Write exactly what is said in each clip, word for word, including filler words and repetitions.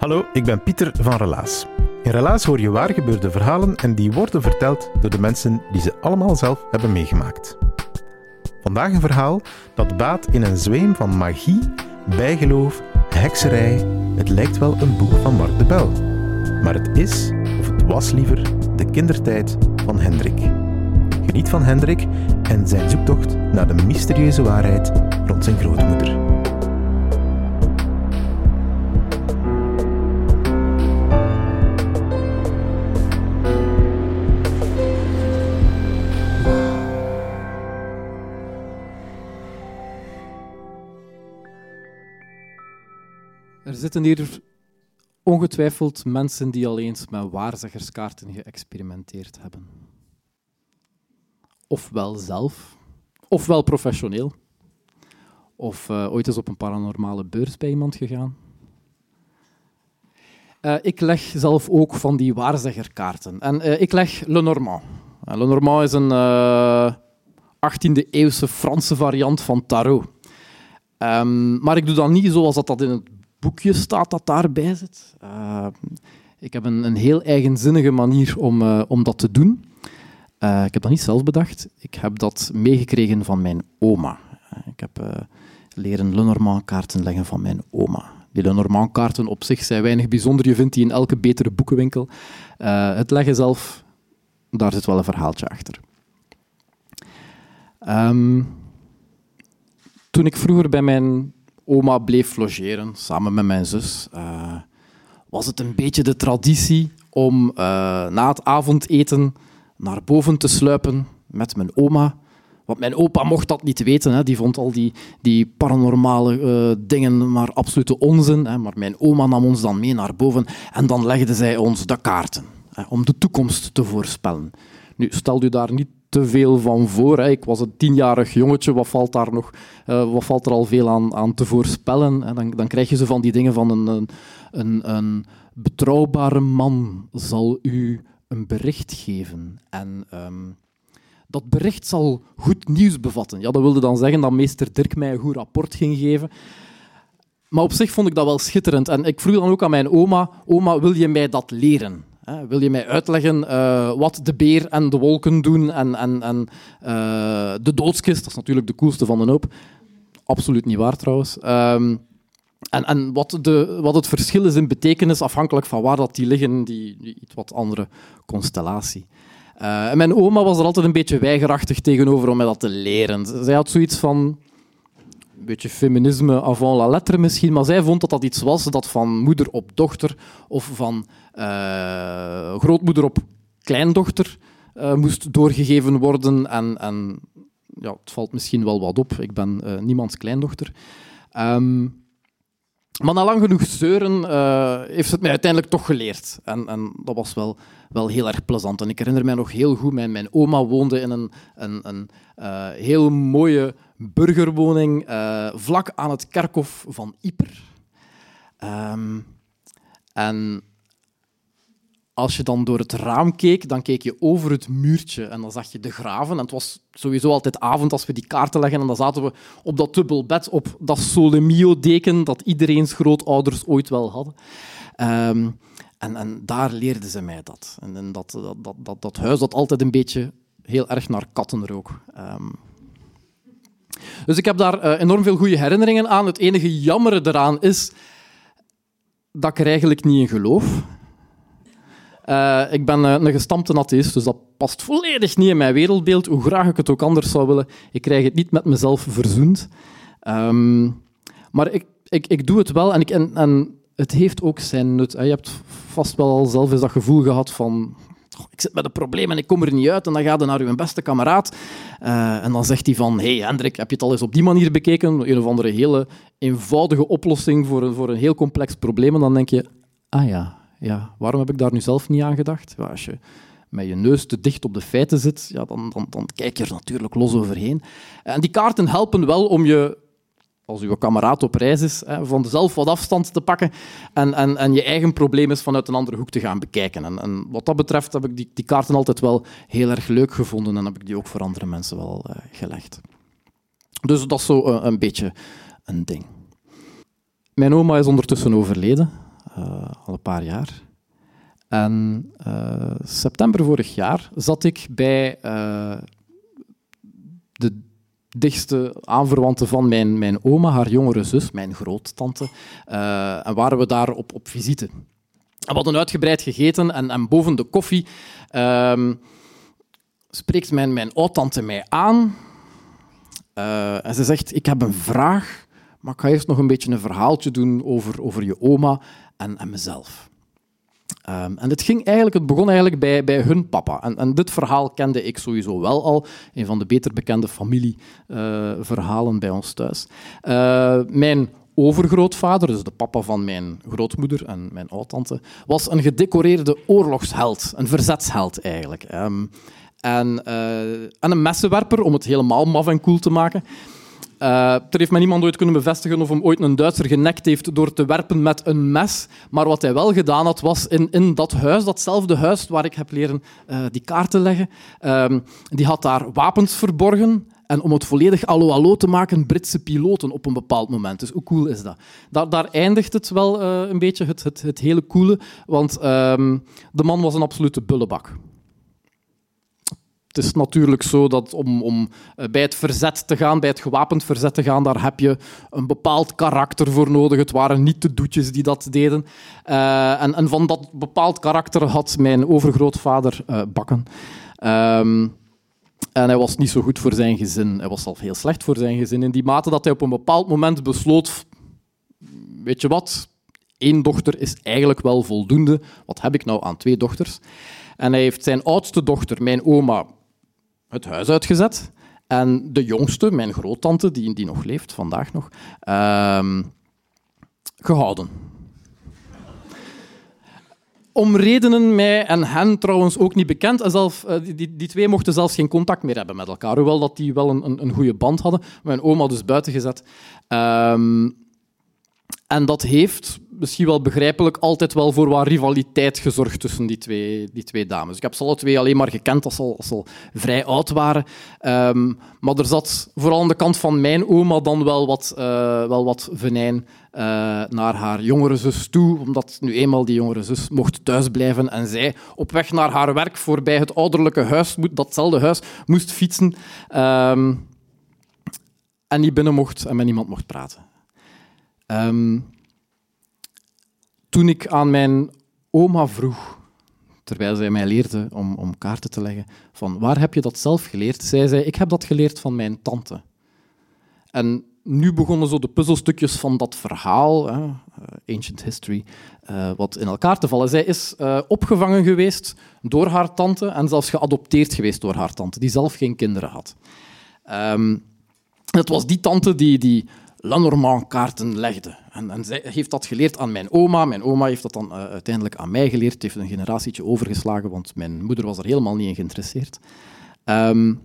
Hallo, ik ben Pieter van Relaas. In Relaas hoor je waar gebeurde verhalen en die worden verteld door de mensen die ze allemaal zelf hebben meegemaakt. Vandaag een verhaal dat baat in een zweem van magie, bijgeloof, hekserij. Het lijkt wel een boek van Mark de Bel. Maar het is, of het was liever, de kindertijd van Hendrik. Geniet van Hendrik en zijn zoektocht naar de mysterieuze waarheid rond zijn grootmoeder. Er zitten hier ongetwijfeld mensen die al eens met waarzeggerskaarten geëxperimenteerd hebben. Ofwel zelf, ofwel professioneel. Of uh, ooit eens op een paranormale beurs bij iemand gegaan. Uh, ik leg zelf ook van die waarzeggerkaarten. En uh, ik leg Lenormand. Uh, Lenormand is een uh, achttiende-eeuwse Franse variant van tarot. Um, maar ik doe dat niet zoals dat, dat in het boekje staat dat daarbij zit. Uh, ik heb een, een heel eigenzinnige manier om, uh, om dat te doen. Uh, ik heb dat niet zelf bedacht. Ik heb dat meegekregen van mijn oma. Uh, ik heb uh, leren Lenormand-kaarten leggen van mijn oma. Die Lenormand-kaarten op zich zijn weinig bijzonder. Je vindt die in elke betere boekenwinkel. Uh, het leggen zelf, daar zit wel een verhaaltje achter. Um, toen ik vroeger bij mijn oma bleef logeren, samen met mijn zus, uh, was het een beetje de traditie om uh, na het avondeten naar boven te sluipen met mijn oma. Want mijn opa mocht dat niet weten. Hè. Die vond al die, die paranormale uh, dingen maar absolute onzin. Hè. Maar mijn oma nam ons dan mee naar boven en dan legde zij ons de kaarten. Hè, om de toekomst te voorspellen. Nu, stel u daar niet te veel van voor. Hè. Ik was een tienjarig jongetje. Wat valt, daar nog, uh, wat valt er al veel aan, aan te voorspellen? Hè. Dan, dan krijg je zo van die dingen van een, een, een, een betrouwbare man zal u een bericht geven. En um, dat bericht zal goed nieuws bevatten. Ja, dat wilde dan zeggen dat meester Dirk mij een goed rapport ging geven. Maar op zich vond ik dat wel schitterend. En ik vroeg dan ook aan mijn oma, oma, wil je mij dat leren? He, wil je mij uitleggen uh, wat de beer en de wolken doen en, en, en uh, de doodskist? Dat is natuurlijk de coolste van de hoop. Absoluut niet waar, trouwens. Um, en en wat, de, wat het verschil is in betekenis, afhankelijk van waar dat die liggen, die, die iets wat andere constellatie. Uh, en mijn oma was er altijd een beetje weigerachtig tegenover om mij dat te leren. Zij had zoiets van een beetje feminisme avant la lettre misschien, maar zij vond dat dat iets was dat van moeder op dochter of van uh, grootmoeder op kleindochter uh, moest doorgegeven worden. En, en ja, het valt misschien wel wat op. Ik ben uh, niemands kleindochter. Um, Maar na lang genoeg zeuren uh, heeft het mij uiteindelijk toch geleerd. En, en dat was wel, wel heel erg plezant. En ik herinner mij nog heel goed, mijn, mijn oma woonde in een, een, een uh, heel mooie burgerwoning uh, vlak aan het kerkhof van Ieper. Um, en als je dan door het raam keek, dan keek je over het muurtje en dan zag je de graven. En het was sowieso altijd avond als we die kaarten leggen en dan zaten we op dat dubbelbed, op dat Sole Mio-deken dat iedereen's grootouders ooit wel hadden. Um, en, en daar leerden ze mij dat. En, en dat, dat, dat, dat, dat huis dat altijd een beetje heel erg naar katten rook. Um, dus ik heb daar uh, enorm veel goede herinneringen aan. Het enige jammere eraan is dat ik er eigenlijk niet in geloof. Uh, ik ben uh, een gestampte atheïst, dus dat past volledig niet in mijn wereldbeeld. Hoe graag ik het ook anders zou willen, ik krijg het niet met mezelf verzoend. Um, maar ik, ik, ik doe het wel en, ik, en, en het heeft ook zijn nut. Je hebt vast wel al zelf eens dat gevoel gehad van oh, ik zit met een probleem en ik kom er niet uit en dan ga je naar je beste kameraad uh, en dan zegt hij van hey Hendrik, heb je het al eens op die manier bekeken? Een of andere hele eenvoudige oplossing voor een, voor een heel complex probleem. En dan denk je, ah ja... Ja, waarom heb ik daar nu zelf niet aan gedacht? Ja, als je met je neus te dicht op de feiten zit, ja, dan, dan, dan kijk je er natuurlijk los overheen. En die kaarten helpen wel om je, als je kameraad op reis is, van zelf wat afstand te pakken en, en, en je eigen probleem is vanuit een andere hoek te gaan bekijken. En, en wat dat betreft heb ik die, die kaarten altijd wel heel erg leuk gevonden en heb ik die ook voor andere mensen wel uh, gelegd. Dus dat is zo uh, een beetje een ding. Mijn oma is ondertussen overleden. uh, al een paar jaar. En uh, september vorig jaar zat ik bij uh, de dichtste aanverwante van mijn, mijn oma, haar jongere zus, mijn groottante. Uh, en waren we daar op, op visite. En we hadden uitgebreid gegeten en, en boven de koffie uh, spreekt mijn, mijn oudtante mij aan. Uh, en ze zegt, ik heb een vraag, maar ik ga eerst nog een beetje een verhaaltje doen over, over je oma en, en mezelf. Um, en het, ging eigenlijk, het begon eigenlijk bij, bij hun papa. En, en dit verhaal kende ik sowieso wel al. Een van de beter bekende familieverhalen uh, bij ons thuis. Uh, mijn overgrootvader, dus de papa van mijn grootmoeder en mijn oudtante, was een gedecoreerde oorlogsheld. Een verzetsheld eigenlijk. Um, en, uh, en een messenwerper, om het helemaal maf en cool te maken. Uh, er heeft mij niemand ooit kunnen bevestigen of hem ooit een Duitser genekt heeft door te werpen met een mes. Maar wat hij wel gedaan had, was in, in dat huis, datzelfde huis waar ik heb leren uh, die kaarten leggen, uh, die had daar wapens verborgen. En om het volledig allo-allo te maken, Britse piloten op een bepaald moment. Dus hoe cool is dat? Daar, daar eindigt het wel uh, een beetje, het, het, het hele coole. Want uh, de man was een absolute bullebak. Het is natuurlijk zo dat om, om bij het verzet te gaan, bij het gewapend verzet te gaan, daar heb je een bepaald karakter voor nodig. Het waren niet de doetjes die dat deden. Uh, en, en van dat bepaald karakter had mijn overgrootvader uh, bakken. Um, en hij was niet zo goed voor zijn gezin. Hij was zelf heel slecht voor zijn gezin. In die mate dat hij op een bepaald moment besloot, weet je wat, één dochter is eigenlijk wel voldoende. Wat heb ik nou aan twee dochters? En hij heeft zijn oudste dochter, mijn oma, het huis uitgezet. En de jongste, mijn groottante, die, die nog leeft, vandaag nog, uh, gehouden. Om redenen mij en hen trouwens ook niet bekend. En zelf, uh, die, die twee mochten zelfs geen contact meer hebben met elkaar. Hoewel dat die wel een, een, een goede band hadden. Mijn oma dus buiten gezet. Um, En dat heeft, misschien wel begrijpelijk, altijd wel voor wat rivaliteit gezorgd tussen die twee, die twee dames. Ik heb ze alle twee alleen maar gekend als ze al, als ze al vrij oud waren. Um, maar er zat vooral aan de kant van mijn oma dan wel wat, uh, wel wat venijn uh, naar haar jongere zus toe, omdat nu eenmaal die jongere zus mocht thuisblijven en zij op weg naar haar werk voorbij het ouderlijke huis, datzelfde huis, moest fietsen um, en niet binnen mocht en met niemand mocht praten. Um, toen ik aan mijn oma vroeg, terwijl zij mij leerde om, om kaarten te leggen, van waar heb je dat zelf geleerd? Zij zei, ik heb dat geleerd van mijn tante. En nu begonnen zo de puzzelstukjes van dat verhaal, uh, ancient history, uh, wat in elkaar te vallen. Zij is uh, opgevangen geweest door haar tante en zelfs geadopteerd geweest door haar tante, die zelf geen kinderen had. Um, het was die tante die... die Lenormand-kaarten legde. En, en zij heeft dat geleerd aan mijn oma. Mijn oma heeft dat dan uh, uiteindelijk aan mij geleerd. Het heeft een generatietje overgeslagen, want mijn moeder was er helemaal niet in geïnteresseerd. Um,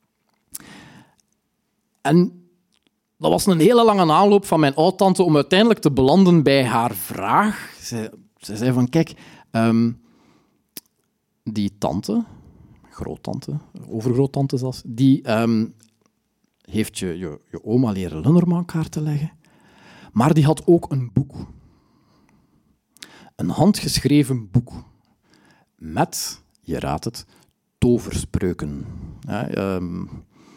en dat was een hele lange aanloop van mijn oudtante om uiteindelijk te belanden bij haar vraag. Zij, zij zei van, kijk, um, die tante, groottante, overgroottante zelfs, die... Um, heeft je, je, je oma leren Lenormand-kaarten leggen. Maar die had ook een boek. Een handgeschreven boek. Met, je raadt het, toverspreuken. Ja, um,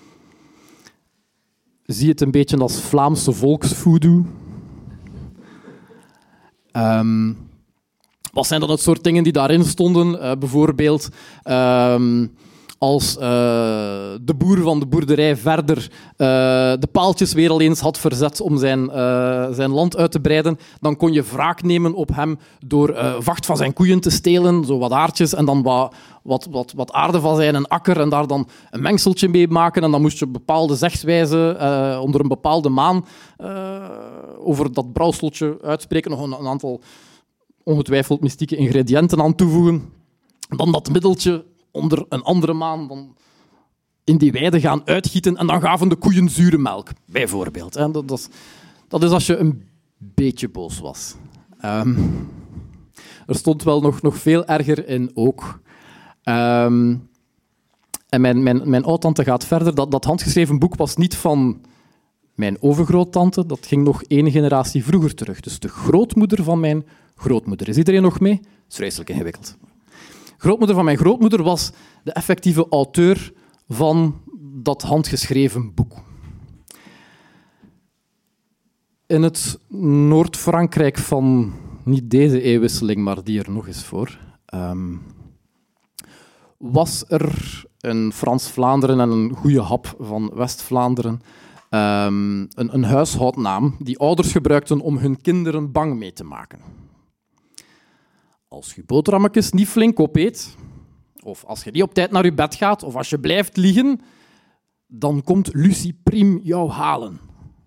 zie het een beetje als Vlaamse volksvoodoo. Um, wat zijn dan het soort dingen die daarin stonden? Uh, bijvoorbeeld... Um, Als uh, de boer van de boerderij verder uh, de paaltjes weer al eens had verzet om zijn, uh, zijn land uit te breiden, dan kon je wraak nemen op hem door uh, vacht van zijn koeien te stelen, zo wat aardjes, en dan wat, wat, wat, wat aarde van zijn akker en daar dan een mengseltje mee maken. En dan moest je bepaalde zegswijzen uh, onder een bepaalde maan uh, over dat brouwseltje uitspreken, nog een, een aantal ongetwijfeld mystieke ingrediënten aan toevoegen. Dan dat middeltje onder een andere maan dan in die weide gaan uitgieten en dan gaven de koeien zure melk, bijvoorbeeld. Dat, dat, is, dat is als je een beetje boos was. Um, er stond wel nog, nog veel erger in ook. Um, en mijn, mijn, mijn oudtante gaat verder. Dat, dat handgeschreven boek was niet van mijn overgroottante, dat ging nog één generatie vroeger terug. Dus de grootmoeder van mijn grootmoeder. Is iedereen nog mee? Dat is vreselijk ingewikkeld. Grootmoeder van mijn grootmoeder was de effectieve auteur van dat handgeschreven boek. In het Noord-Frankrijk van niet deze eeuwwisseling, maar die er nog eens voor, um, was er in Frans-Vlaanderen en een goede hap van West-Vlaanderen um, een, een huishoudnaam die ouders gebruikten om hun kinderen bang mee te maken. Als je boterhammetjes niet flink opeet, of als je niet op tijd naar je bed gaat, of als je blijft liegen, dan komt Lucie Priem jou halen.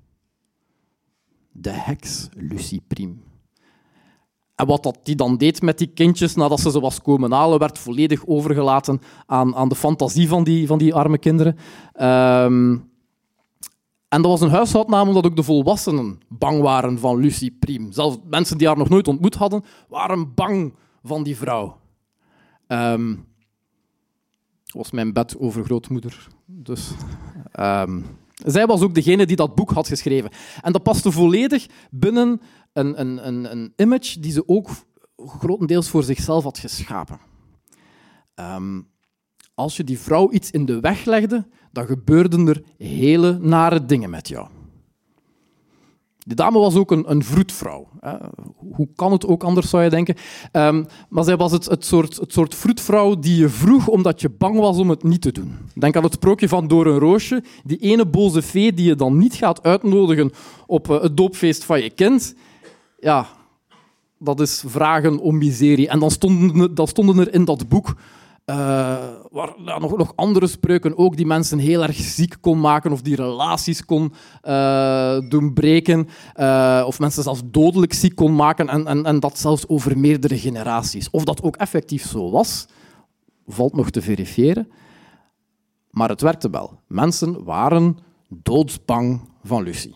De heks Lucie Priem. En wat dat die dan deed met die kindjes nadat ze ze was komen halen, werd volledig overgelaten aan, aan de fantasie van die, van die arme kinderen. Um, en dat was een huishoudnaam omdat ook de volwassenen bang waren van Lucie Priem. Zelfs mensen die haar nog nooit ontmoet hadden, waren bang van die vrouw. Um, dat was mijn bedovergrootmoeder. Dus, um, zij was ook degene die dat boek had geschreven. En dat paste volledig binnen een, een, een, een image die ze ook grotendeels voor zichzelf had geschapen. Um, als je die vrouw iets in de weg legde, dan gebeurden er hele nare dingen met jou. Die dame was ook een, een vroedvrouw. Hè. Hoe kan het ook anders, zou je denken? Um, maar zij was het, het, soort, het soort vroedvrouw die je vroeg omdat je bang was om het niet te doen. Denk aan het sprookje van Door een roosje. Die ene boze fee die je dan niet gaat uitnodigen op het doopfeest van je kind. Ja, dat is vragen om miserie. En dan stonden, dan stonden er in dat boek Uh, waar, ja, nog, nog andere spreuken ook die mensen heel erg ziek kon maken of die relaties kon uh, doen breken uh, of mensen zelfs dodelijk ziek kon maken en, en, en dat zelfs over meerdere generaties. Of dat ook effectief zo was, valt nog te verifiëren. Maar het werkte wel. Mensen waren doodsbang van Lucie.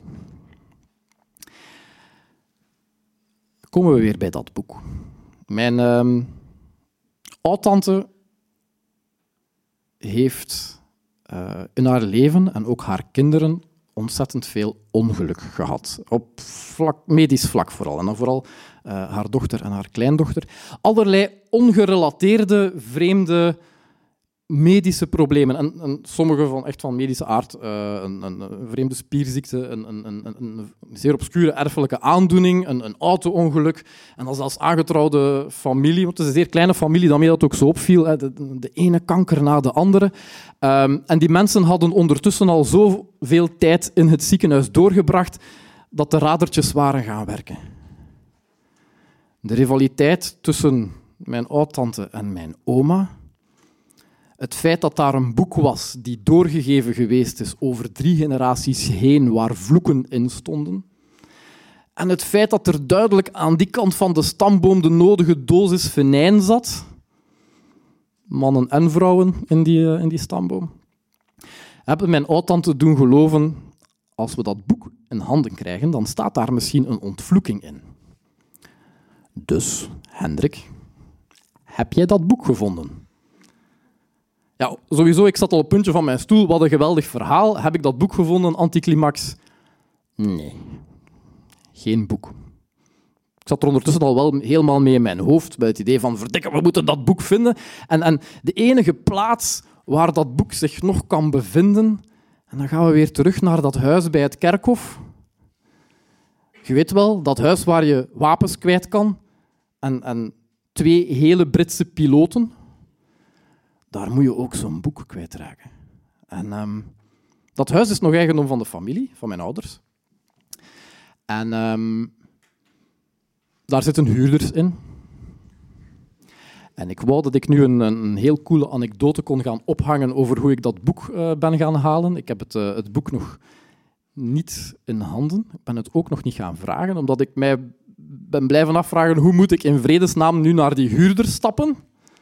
Komen we weer bij dat boek. Mijn uh, oudtante heeft uh, in haar leven en ook haar kinderen ontzettend veel ongeluk gehad. Op vlak, medisch vlak vooral. En dan vooral uh, haar dochter en haar kleindochter. Allerlei ongerelateerde, vreemde medische problemen. En, en sommige van, echt van medische aard. Uh, een, een, een vreemde spierziekte, een, een, een, een zeer obscure erfelijke aandoening, een, een auto-ongeluk. En dan zelfs aangetrouwde familie. Want het is een zeer kleine familie, daarmee dat ook zo opviel. Hè. De, de ene kanker na de andere. Um, en die mensen hadden ondertussen al zoveel tijd in het ziekenhuis doorgebracht dat de radertjes waren gaan werken. De rivaliteit tussen mijn oudtante en mijn oma. Het feit dat daar een boek was die doorgegeven geweest is over drie generaties heen, waar vloeken in stonden. En het feit dat er duidelijk aan die kant van de stamboom de nodige dosis venijn zat. Mannen en vrouwen in die, in die stamboom. Hebben mijn oudtante doen geloven, als we dat boek in handen krijgen, dan staat daar misschien een ontvloeking in. Dus, Hendrik, heb jij dat boek gevonden? Ja, sowieso, ik zat al op het puntje van mijn stoel. Wat een geweldig verhaal. Heb ik dat boek gevonden, Anticlimax? Nee, geen boek. Ik zat er ondertussen al wel helemaal mee in mijn hoofd, bij het idee van, verdikke, we moeten dat boek vinden. En, en de enige plaats waar dat boek zich nog kan bevinden, en dan gaan we weer terug naar dat huis bij het kerkhof. Je weet wel, dat huis waar je wapens kwijt kan en, en twee hele Britse piloten. Daar moet je ook zo'n boek kwijtraken. En um, dat huis is nog eigendom van de familie, van mijn ouders. En um, daar zitten huurders in. En ik wou dat ik nu een, een heel coole anekdote kon gaan ophangen over hoe ik dat boek uh, ben gaan halen. Ik heb het, uh, het boek nog niet in handen. Ik ben het ook nog niet gaan vragen, omdat ik mij ben blijven afvragen hoe moet ik in vredesnaam nu naar die huurders stappen.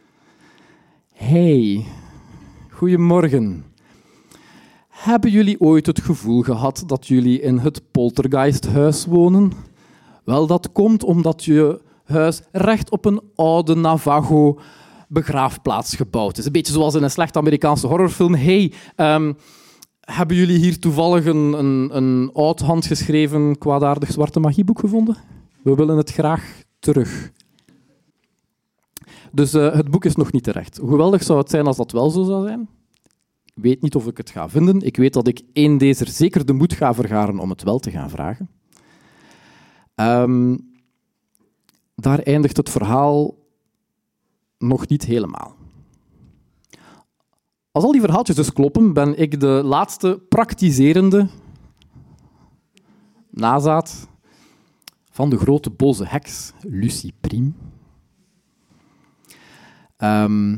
Hey, goedemorgen. Hebben jullie ooit het gevoel gehad dat jullie in het poltergeisthuis wonen? Wel, dat komt omdat je huis recht op een oude Navajo begraafplaats gebouwd is. Een beetje zoals in een slechte Amerikaanse horrorfilm. Hey, um, hebben jullie hier toevallig een, een, een oud handgeschreven kwaadaardig zwarte magieboek gevonden? We willen het graag terug. Dus uh, het boek is nog niet terecht. Hoe geweldig zou het zijn als dat wel zo zou zijn? Ik weet niet of ik het ga vinden. Ik weet dat ik één deze zeker de moed ga vergaren om het wel te gaan vragen. Um, daar eindigt het verhaal nog niet helemaal. Als al die verhaaltjes dus kloppen, ben ik de laatste praktiserende nazaat van de grote boze heks Lucie Priem. Um,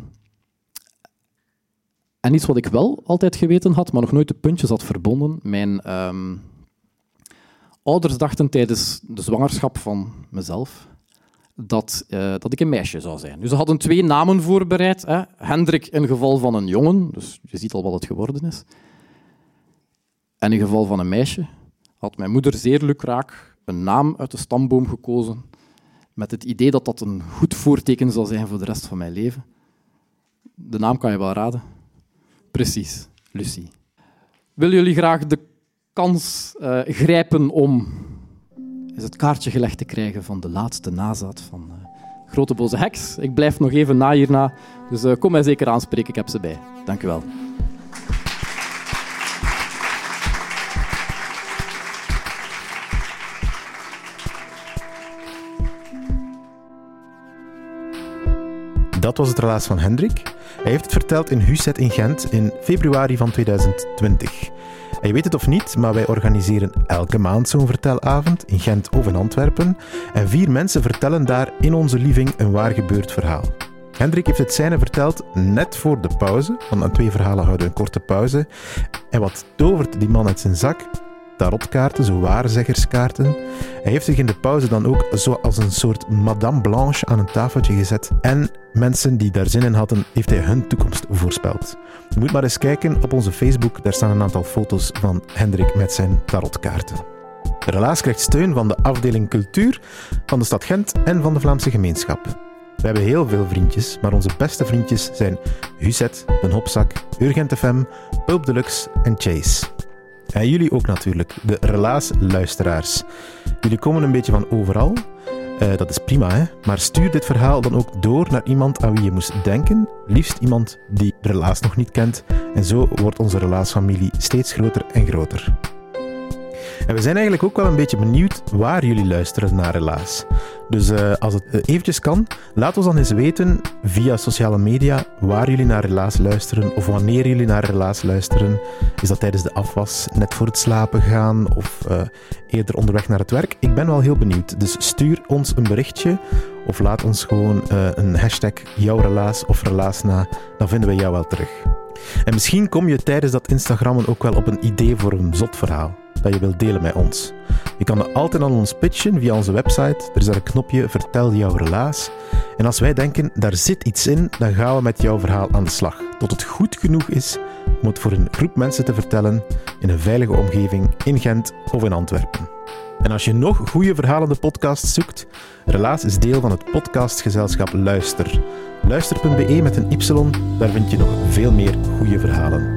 en iets wat ik wel altijd geweten had, maar nog nooit de puntjes had verbonden. Mijn um, ouders dachten tijdens de zwangerschap van mezelf dat, uh, dat ik een meisje zou zijn. Dus ze hadden twee namen voorbereid. Hè. Hendrik in geval van een jongen, dus je ziet al wat het geworden is. En in geval van een meisje had mijn moeder zeer lukraak een naam uit de stamboom gekozen met het idee dat dat een goed voorteken zal zijn voor de rest van mijn leven. De naam kan je wel raden. Precies, Lucie. Willen jullie graag de kans uh, grijpen om eens het kaartje gelegd te krijgen van de laatste nazaat van uh, Grote Boze Heks? Ik blijf nog even na hierna, dus uh, kom mij zeker aanspreken, ik heb ze bij. Dank u wel. Dat was het relaas van Hendrik. Hij heeft het verteld in Huset in Gent in februari van tweeduizend twintig. En je weet het of niet, maar wij organiseren elke maand zo'n vertelavond in Gent of in Antwerpen. En vier mensen vertellen daar in onze living een waar gebeurd verhaal. Hendrik heeft het zijne verteld net voor de pauze, want aan twee verhalen houden we een korte pauze. En wat tovert die man uit zijn zak? Tarotkaarten, zo waarzeggerskaarten. Hij heeft zich in de pauze dan ook zo als een soort Madame Blanche aan een tafeltje gezet. En mensen die daar zin in hadden, heeft hij hun toekomst voorspeld. Je moet maar eens kijken op onze Facebook, daar staan een aantal foto's van Hendrik met zijn tarotkaarten. De relaas krijgt steun van de afdeling cultuur van de stad Gent en van de Vlaamse gemeenschap. We hebben heel veel vriendjes, maar onze beste vriendjes zijn Huset, Den Hopzak, Urgent F M, Pulp Deluxe en Chase. En jullie ook natuurlijk, de relaasluisteraars. Jullie komen een beetje van overal. Uh, dat is prima, hè? Maar stuur dit verhaal dan ook door naar iemand aan wie je moest denken. Liefst iemand die Relaas nog niet kent. En zo wordt onze relaasfamilie steeds groter en groter. En we zijn eigenlijk ook wel een beetje benieuwd waar jullie luisteren naar Relaas. Dus uh, als het uh, eventjes kan, laat ons dan eens weten via sociale media waar jullie naar Relaas luisteren of wanneer jullie naar Relaas luisteren. Is dat tijdens de afwas, net voor het slapen gaan of uh, eerder onderweg naar het werk? Ik ben wel heel benieuwd. Dus stuur ons een berichtje of laat ons gewoon uh, een hashtag jouw Relaas of Relaas na. Dan vinden we jou wel terug. En misschien kom je tijdens dat Instagrammen ook wel op een idee voor een zot verhaal dat je wilt delen met ons. Je kan dat altijd aan ons pitchen via onze website. Er is daar een knopje Vertel jouw relaas. En als wij denken, daar zit iets in, dan gaan we met jouw verhaal aan de slag. Tot het goed genoeg is om het voor een groep mensen te vertellen in een veilige omgeving in Gent of in Antwerpen. En als je nog goede verhalende podcasts zoekt, Relaas is deel van het podcastgezelschap Luister. Luister punt be met een Y, daar vind je nog veel meer goede verhalen.